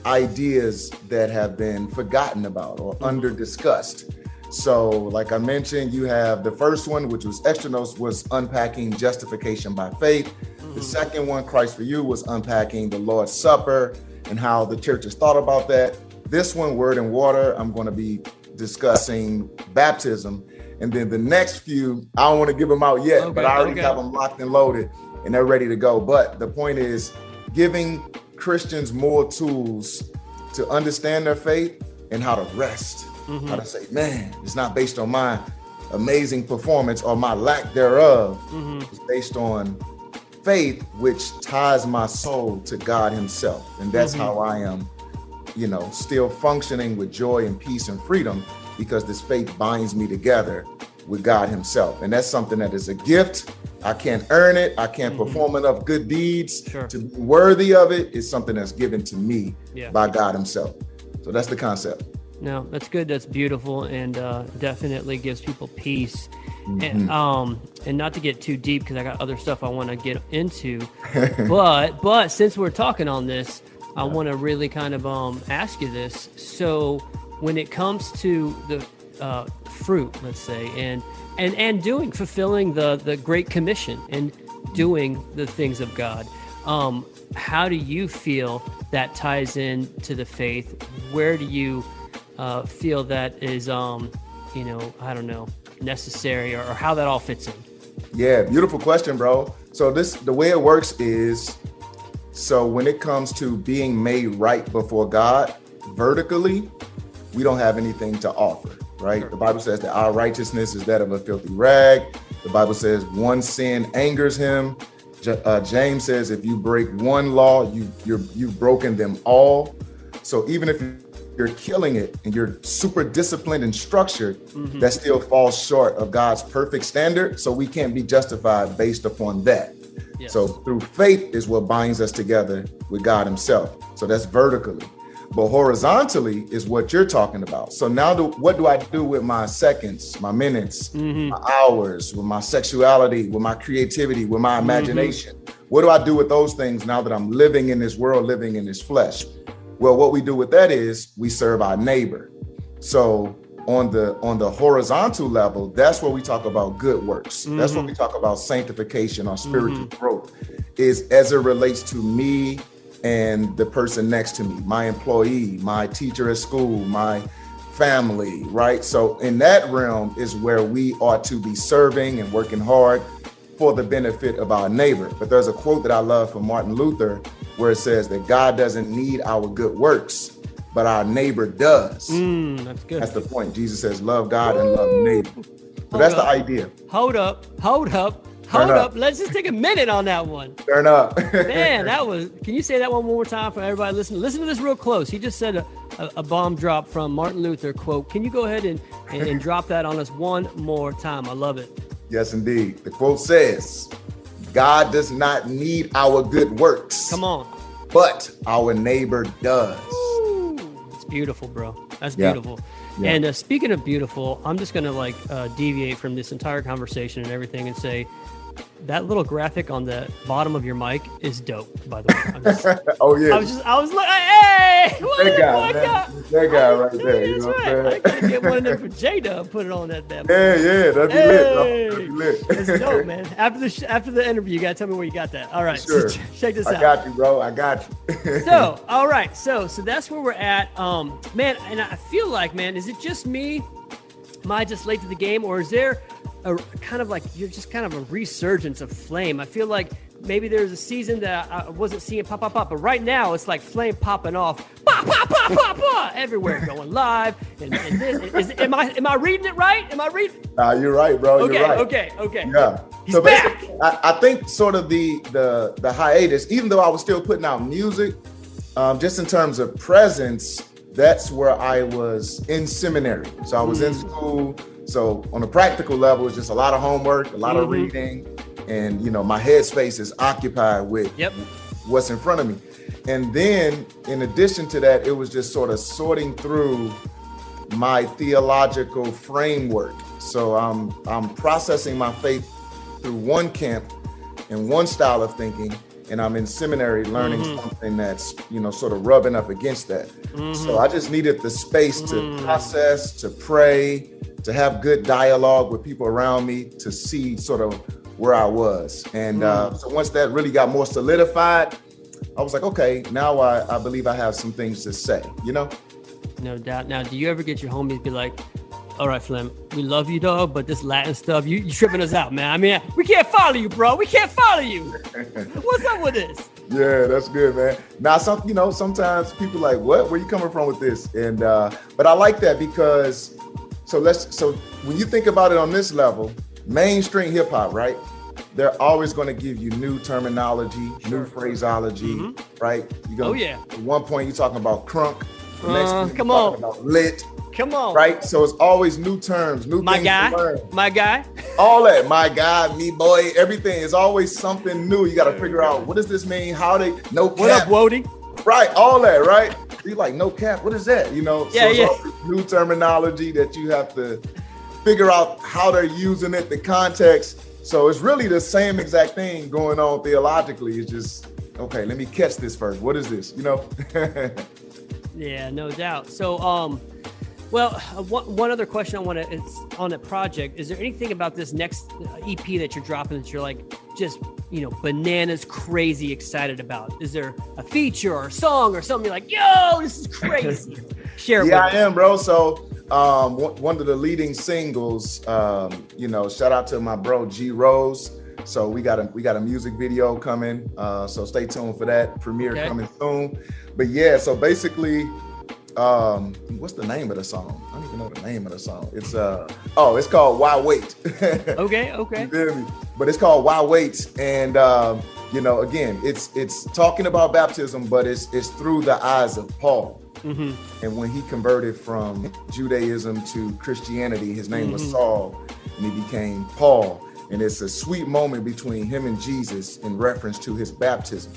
ideas that have been forgotten about or under discussed. So like I mentioned, you have the first one, which was Extra Nos, was unpacking justification by faith. Mm-hmm. The second one, Christ for You, was unpacking the Lord's Supper and how the church has thought about that. This one, Word and Water, I'm going to be discussing baptism. And then the next few, I don't want to give them out yet, okay, but I already okay. have them locked and loaded and they're ready to go. But the point is giving Christians more tools to understand their faith and how to rest. Mm-hmm. How to say, man, it's not based on my amazing performance or my lack thereof. Mm-hmm. It's based on faith, which ties my soul to God himself. And that's mm-hmm. how I am, you know, still functioning with joy and peace and freedom, because this faith binds me together with God himself. And that's something that is a gift. I can't earn it. I can't mm-hmm. perform enough good deeds sure. to be worthy of it. It's something that's given to me yeah. by God himself. So that's the concept. No, that's good. That's beautiful, and uh, definitely gives people peace. Mm-hmm. And um, and not to get too deep, because I got other stuff I want to get into. but but since we're talking on this, I want to really kind of um ask you this. So when it comes to the uh, fruit, let's say, and and and doing fulfilling the the Great Commission and doing the things of God, um, how do you feel that ties in to the faith? Where do you uh, feel that is, um, you know, I don't know, necessary, or, or how that all fits in? Yeah, beautiful question, bro. So this, the way it works is, so when it comes to being made right before God, vertically, we don't have anything to offer, right? Sure. The Bible says that our righteousness is that of a filthy rag. The Bible says one sin angers him. J- uh, James says if you break one law, you, you're, you've broken them all. So even if you're killing it and you're super disciplined and structured, mm-hmm. that still falls short of God's perfect standard. So we can't be justified based upon that. Yes. So through faith is what binds us together with God himself. So that's vertically. But horizontally is what you're talking about. So now do, what do I do with my seconds, my minutes, mm-hmm. my hours, with my sexuality, with my creativity, with my imagination? Mm-hmm. What do I do with those things now that I'm living in this world, living in this flesh? Well, what we do with that is we serve our neighbor. So on the on the horizontal level, that's where we talk about good works. Mm-hmm. That's where we talk about sanctification or spiritual mm-hmm. growth, is as it relates to me and the person next to me, my employee, my teacher at school, my family, right? So in that realm is where we ought to be serving and working hard for the benefit of our neighbor. But there's a quote that I love from Martin Luther where it says that God doesn't need our good works, but our neighbor does. Mm, that's good. That's the point. Jesus says, love God Woo! And love neighbor. So that's up. the idea. Hold up, hold up. Hold up. up. Let's just take a minute on that one. Turn up. Man, that was, can you say that one more time for everybody listening? Listen to this real close. He just said a, a, a bomb drop from Martin Luther, quote. Can you go ahead and, and, and drop that on us one more time? I love it. Yes, indeed. The quote says, God does not need our good works. Come on. But our neighbor does. Ooh, it's beautiful, bro. That's yeah. beautiful. Yeah. And uh, speaking of beautiful, I'm just going to like uh, deviate from this entire conversation and everything and say, that little graphic on the bottom of your mic is dope, by the way. I'm just, oh, yeah. I was just, I was like, hey, what that guy, man. God? That guy right there. You That's know right. what I gotta get one of them for J-Dub, put it on that damn. Yeah, yeah, that'd be hey. lit, bro. That'd be lit. It's dope, man. After the sh- after the interview, you gotta tell me where you got that. All right, sure. so check this I out. I got you, bro. I got you. So, all right, so so that's where we're at, um, man. And I feel like, man, is it just me? Am I just late to the game, or is there a kind of like you're just kind of a resurgence of Flame? I feel like maybe there's a season that I wasn't seeing pop, pop, pop, but right now it's like Flame popping off, pop, pop, pop, pop, pop, everywhere, going live. And, and this, is, am I am I reading it right? Am I reading? Nah, you're right, bro. Okay, you're right. okay, okay. Yeah. He's so back. I, I think sort of the the the hiatus, even though I was still putting out music, um, just in terms of presence, that's where I was in seminary. So I was mm. in school. So on a practical level, it's just a lot of homework, a lot mm-hmm. of reading, and you know, my headspace is occupied with yep. what's in front of me. And then in addition to that, it was just sort of sorting through my theological framework. So I'm I'm processing my faith through one camp and one style of thinking, and I'm in seminary learning mm-hmm. something that's, you know, sort of rubbing up against that. Mm-hmm. So I just needed the space to mm-hmm. process, to pray, to have good dialogue with people around me, to see sort of where I was. And mm. uh, so once that really got more solidified, I was like, okay, now I, I believe I have some things to say, you know? No doubt. Now, do you ever get your homies be like, all right, Flem, we love you, dog, but this Latin stuff, you you tripping us out, man. I mean, we can't follow you, bro. We can't follow you. What's up with this? Yeah, that's good, man. Now, some, you know, sometimes people like, what? Where you coming from with this? And, uh, but I like that because, so let's, so when you think about it on this level, mainstream hip hop, right? They're always going to give you new terminology, sure. new phraseology, mm-hmm. right? You're gonna, oh, yeah. At one point, you're talking about crunk. The next uh, point, come you're on. talking about lit. Come on. Right? So it's always new terms, new my things guy, to learn. My guy. All that, my guy, me boy, everything is always something new. You got to figure out, what does this mean? How they, no cap. What up, Wody? Right, all that, right? You're like, no cap, what is that? You know, yeah, so it's yeah. always new terminology that you have to figure out how they're using it, the context. So it's really the same exact thing going on theologically. It's just, okay, let me catch this first. What is this? You know? Yeah, no doubt. So, um, well, uh, one, one other question I want to, it's on the project. Is there anything about this next E P that you're dropping that you're like, just, you know, bananas crazy excited about? Is there a feature or a song or something you're like, yo, this is crazy? Share it Yeah, with I am, bro. So um, one of the leading singles, um, you know, shout out to my bro, G Rose. So we got a we got a music video coming. Uh, so stay tuned for that. Premiere okay. coming soon. But yeah, so basically, um, what's the name of the song? I don't even know the name of the song. It's uh oh, it's called Why Wait. Okay, okay. You feel me? But it's called Why Wait, and um, you know, again, it's it's talking about baptism, but it's it's through the eyes of Paul. Mm-hmm. And when he converted from Judaism to Christianity, his name mm-hmm. was Saul, and he became Paul. And it's a sweet moment between him and Jesus in reference to his baptism.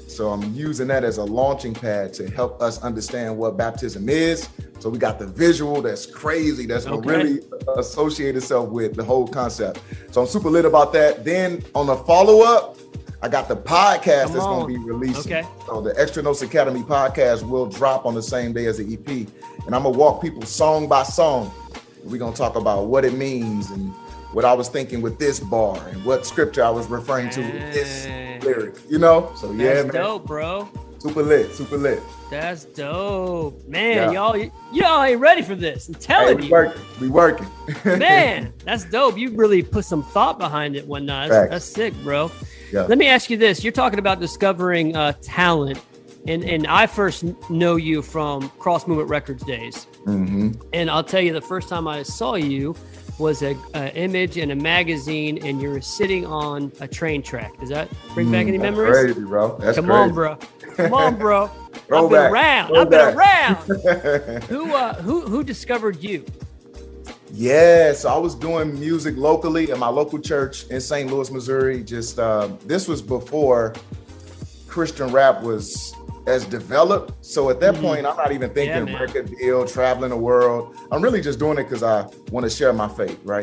So I'm using that as a launching pad to help us understand what baptism is. So we got the visual that's crazy, that's gonna Okay. really associate itself with the whole concept. So I'm super lit about that. Then on the follow-up, I got the podcast Come that's on. gonna be releasing. Okay. So the Extra Notes Academy podcast will drop on the same day as the E P. And I'm gonna walk people song by song. We're gonna talk about what it means and what I was thinking with this bar and what scripture I was referring to with this Dang. lyric, you know? So yeah, That's man. dope, bro. Super lit, super lit. That's dope, man. Yeah. Y'all, y- y'all ain't ready for this. I'm Hey, telling we you, working, we working. man. That's dope. You really put some thought behind it one night. That's, Facts. that's sick, bro. Yeah. Let me ask you this: you're talking about discovering uh, talent, and and I first kn- know you from Cross Movement Records days. hmm And I'll tell you, the first time I saw you was a, a image in a magazine, and you were sitting on a train track. Does that bring back any Mm, That's memories? crazy, bro. That's Come crazy. on, bro. Come on, bro. I've been Throwback. around. I've been Throwback. around. Who uh who who discovered you? Yeah, so I was doing music locally at my local church in Saint Louis, Missouri. Just uh, this was before Christian rap was as developed. So at that Mhm. point, I'm not even thinking Yeah, man. record deal, traveling the world. I'm really just doing it because I want to share my faith, right?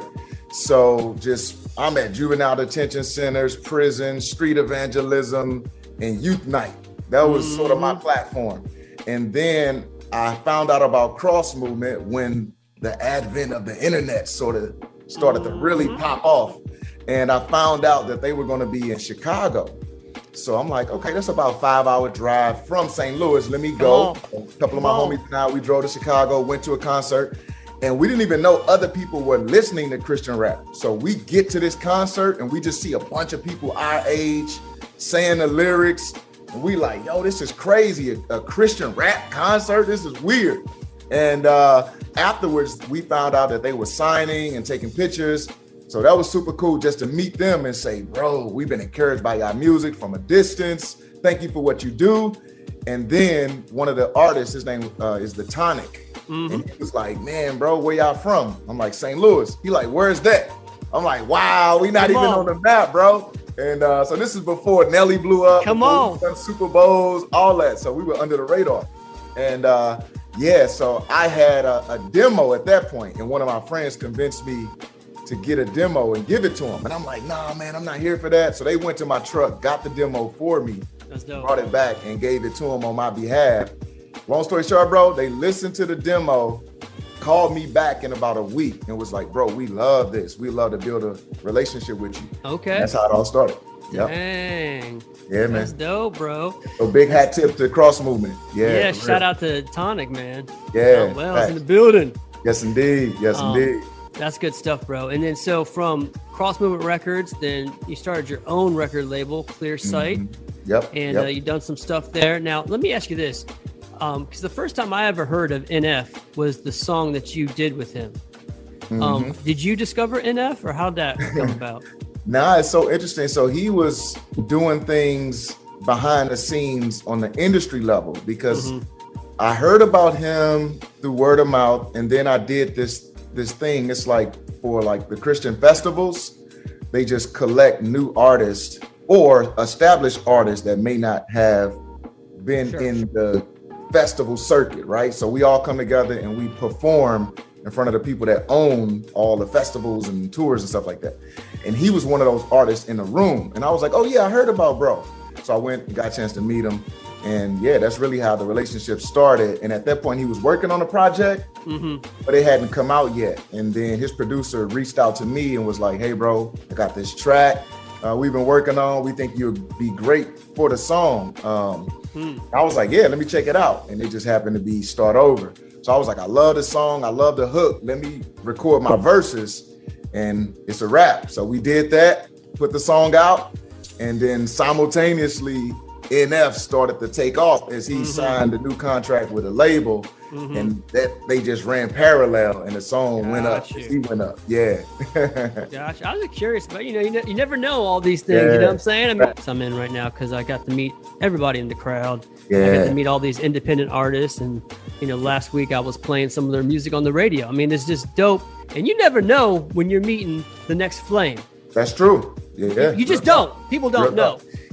So just I'm at juvenile detention centers, prisons, street evangelism, and youth night. That was sort of my Mhm. platform. And then I found out about Cross Movement when the advent of the internet sort of started to really Mhm. pop off. And I found out that they were going to be in Chicago. So I'm like, okay, that's about a five hour drive from Saint Louis. Let me go. on. A couple of my Come on. homies and I, we drove to Chicago, went to a concert, and we didn't even know other people were listening to Christian rap. So we get to this concert and we just see a bunch of people our age saying the lyrics. And we like, yo, this is crazy. A, a Christian rap concert. This is weird. And uh, afterwards, we found out that they were signing and taking pictures. So that was super cool just to meet them and say, bro, we've been encouraged by your music from a distance. Thank you for what you do. And then one of the artists, his name uh, is The Tonic. Mhm. And he was like, man, bro, where y'all from? I'm like, Saint Louis. He like, where's that? I'm like, wow, we not Come even on. on the map, bro. And uh, so this is before Nelly blew up. Come before on. we done Super Bowls, all that. So we were under the radar. And uh, yeah, so I had a, a demo at that point, and one of my friends convinced me to get a demo and give it to him. And I'm like, nah, man, I'm not here for that. So they went to my truck, got the demo for me, That's dope. brought it back and gave it to him on my behalf. Long story short, bro, they listened to the demo, called me back in about a week and was like, bro, we love this. We love to build a relationship with you. Okay. And that's how it all started. Yep. Dang. Yeah, That's man. dope, bro. So big hat tip to Cross Movement. Yeah. Yeah, for shout real. out to Tonic, man. Yeah. Oh, well, in the facts. building. Yes, indeed. Yes, Um, indeed. That's good stuff, bro. And then so from Cross Movement Records, then you started your own record label, Clear Sight, Mhm. Yep. and yep. uh, you've done some stuff there. Now, let me ask you this, because the first time I ever heard of N F was the song that you did with him. Um, Mhm. did you discover N F, or how'd that come about? Nah, it's so interesting. So he was doing things behind the scenes on the industry level because Mhm. I heard about him through word of mouth, and then I did this this thing. It's like for like the Christian festivals, they just collect new artists or established artists that may not have been Sure. in the festival circuit, right? So we all come together and we perform in front of the people that own all the festivals and tours and stuff like that. And he was one of those artists in the room. And I was like, oh yeah, I heard about bro. So I went and got a chance to meet him. And yeah, that's really how the relationship started. And at that point, he was working on a project, Mm-hmm. but it hadn't come out yet. And then his producer reached out to me and was like, hey, bro, I got this track uh, we've been working on. We think you'd be great for the song. Um, Hmm. I was like, yeah, let me check it out. And it just happened to be Start Over. So I was like, I love the song. I love the hook. Let me record my verses. And it's a wrap. So we did that, put the song out. And then simultaneously, N F started to take off as he Mhm. signed a new contract with a label. Mhm. And that they just ran parallel and the song went up. Got you. He went up. Yeah. Gosh, I was just curious, but you know, you, ne- you never know all these things. You know Yeah. what I'm saying? I mean, I'm in right now because I got to meet everybody in the crowd. I got Yeah. to meet all these independent artists, and you know, last week I was playing some of their music on the radio. I mean, it's just dope, and you never know when you're meeting the next flame. That's true. Yeah. You just don't. People don't Real know. talk.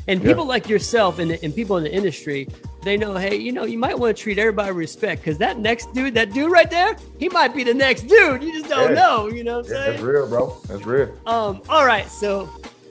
And Yeah. people like yourself and, and people in the industry, they know, hey, you know, you might want to treat everybody with respect because that next dude, that dude right there, he might be the next dude. You just don't Yeah. know. You know what I'm Yeah, saying? that's real, bro. That's real. Um, all right, so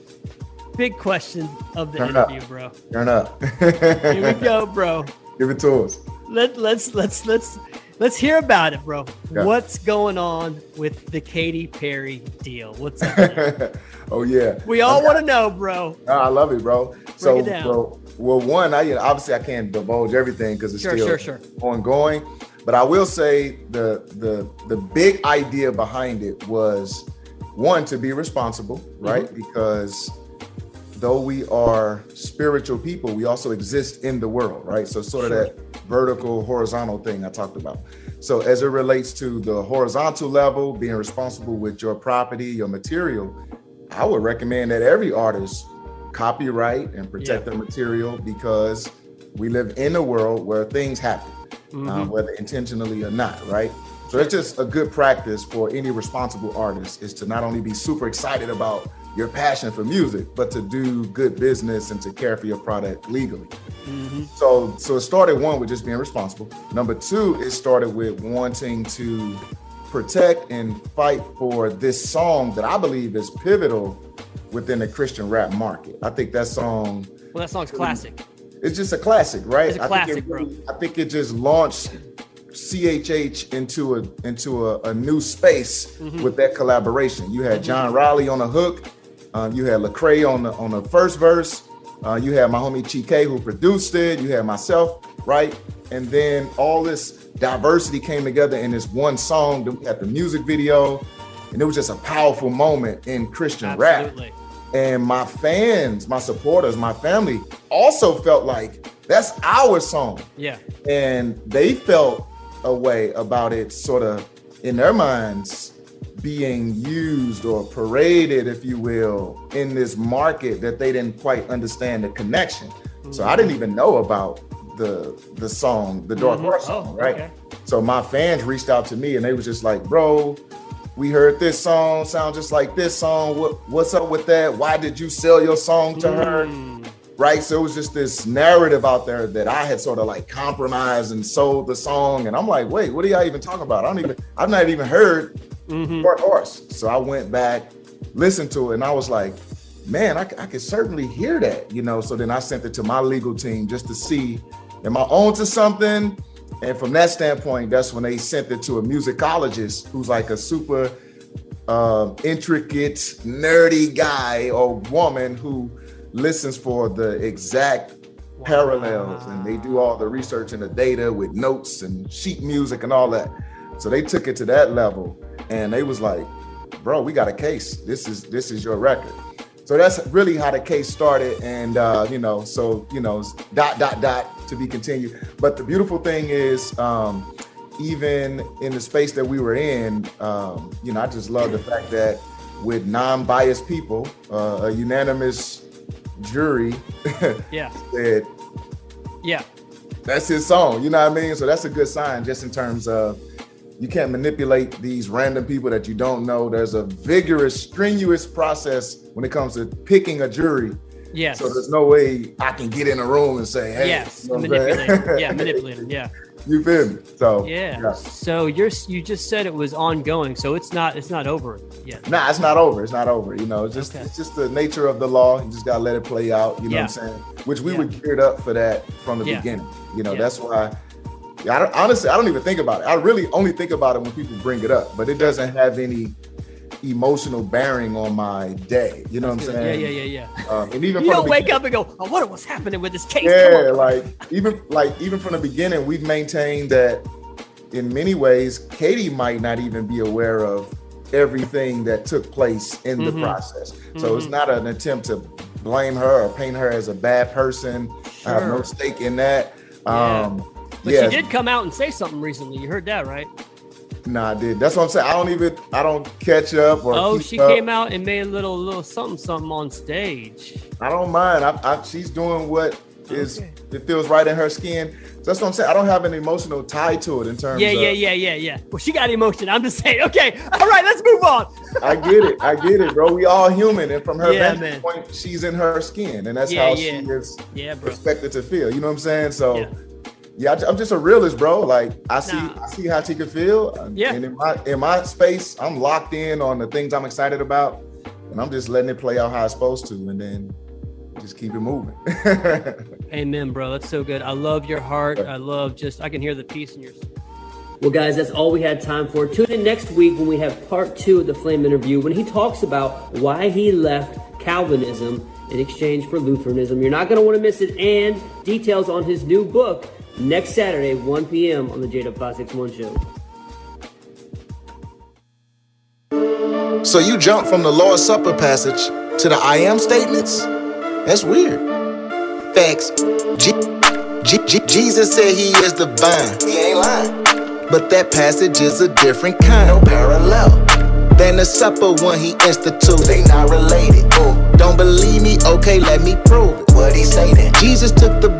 big question of the Turn up. interview, bro. Turn up. Here we go, bro. Give it to us. Let let's let's let's let's hear about it, bro. Yeah. What's going on with the Katy Perry deal? What's up? there? Oh yeah. We all want to know, bro. No, I love it, bro. So, it down. well, well, one, I you know, obviously I can't divulge everything because it's Sure, still sure, sure. ongoing. But I will say the the the big idea behind it was one, to be responsible, right? Mm-hmm. Because though we are spiritual people, we also exist in the world, right? So sort Sure. of that vertical, horizontal thing I talked about. So as it relates to the horizontal level, being responsible with your property, your material, I would recommend that every artist copyright and protect Yeah. their material because we live in a world where things happen, Mm-hmm. um, whether intentionally or not, right? So it's just a good practice for any responsible artist is to not only be super excited about your passion for music, but to do good business and to care for your product legally. Mm-hmm. So, so it started one with just being responsible. Number two, it started with wanting to protect and fight for this song that I believe is pivotal within the Christian rap market. I think that song, Well, that song's classic. it's just a classic, right? It's a I classic, think it bro. really- I think it just launched C H H into a into a, a new space Mm-hmm. with that collaboration. You had John Riley on the hook, um, you had Lecrae on the on the first verse, uh, you had my homie Chike who produced it, you had myself, right? And then all this diversity came together in this one song. Then we had the music video, and it was just a powerful moment in Christian rap. Absolutely. And my fans, my supporters, my family also felt like that's our song. Yeah. And they felt a way about it sort of in their minds being used or paraded, if you will, in this market that they didn't quite understand the connection. So I didn't even know about the the song, the Dark Mhm. Horse song, Oh, right? okay. So my fans reached out to me and they was just like, bro, we heard this song sound just like this song. What what's up with that? Why did you sell your song to her? Mm. Right. So it was just this narrative out there that I had sort of like compromised and sold the song. And I'm like, wait, what are y'all even talking about? I don't even, I've not even heard Mhm. Dark Horse. So I went back, listened to it, and I was like, man, I, c- I could certainly hear that, you know? So then I sent it to my legal team just to see, am I on to something? And from that standpoint, that's when they sent it to a musicologist who's like a super um, intricate, nerdy guy or woman who listens for the exact parallels, and they do all the research and the data with notes and sheet music and all that. So they took it to that level, and they was like, bro, we got a case. This is this is your record. So that's really how the case started. And uh, you know, so you know, it's dot dot dot to be continued. But the beautiful thing is, um, even in the space that we were in, um, you know, I just love the fact that with non-biased people, uh, a unanimous jury Yeah. said Yeah. that's his song. You know what I mean? So that's a good sign, just in terms of you can't manipulate these random people that you don't know. There's a vigorous, strenuous process when it comes to picking a jury. Yes. So there's no way I can get in a room and say, hey, Yes. you know what I'm saying? Manipulate. Yeah. Manipulate him. Yeah. You feel me? So Yeah. So you're you just said it was ongoing, so it's not it's not over yet. Nah, it's not over. It's not over. You know, it's just Okay. it's just the nature of the law. You just gotta let it play out. You know Yeah. what I'm saying? Which we Yeah. were geared up for that from the Yeah. beginning. You know, Yeah. that's why. Yeah, I don't, honestly, I don't even think about it. I really only think about it when people bring it up, but it doesn't have any emotional bearing on my day. You know what I'm Yeah. saying? Yeah. Yeah. Yeah. Yeah. Um, and even You from don't the wake beginning- up and go, "I wonder what's happening with this case." Yeah, Come on. like even like even from the beginning, we've maintained that in many ways, Katie might not even be aware of everything that took place in Mhm. the process. So it's Mhm. not an attempt to blame her or paint her as a bad person. I have no Sure. stake in that. Yeah. Um, But yeah, she did come out and say something recently. You heard that, right? nah, I did. That's what I'm saying. I don't even, I don't catch up or Oh, keep she up. came out and made a little little something something on stage. I don't mind. I, I, she's doing what is Okay. it feels right in her skin. So that's what I'm saying. I don't have an emotional tie to it in terms Yeah, of yeah, yeah, yeah, yeah. Well, she got emotion. I'm just saying. Okay, all right, let's move on. I get it. I get it, bro. We all human, and from her Yeah, vantage man. point, she's in her skin, and that's Yeah, how yeah. she is Yeah, bro. expected to feel. You know what I'm saying? So, Yeah. yeah, I- I'm just a realist, bro. Like I see, Nah. I see how she can feel. Yeah. And in my in my space, I'm locked in on the things I'm excited about, and I'm just letting it play out how it's supposed to, and then just keep it moving. Amen, bro. That's so good. I love your heart. I love just, I can hear the peace in your soul. Well, guys, that's all we had time for. Tune in next week when we have part two of the Flame interview, when he talks about why he left Calvinism in exchange for Lutheranism. You're not going to want to miss it. And details on his new book next Saturday, one p.m. on the J W five six one show. So you jump from the Lord's Supper passage to the I am statements? That's weird. Facts. G- G- G- Jesus said he is the vine. He ain't lying. But that passage is a different kind. No parallel. Than the supper one he instituted. They not related. Ooh. Don't believe me? Okay, let me prove it. What he say then? Jesus took the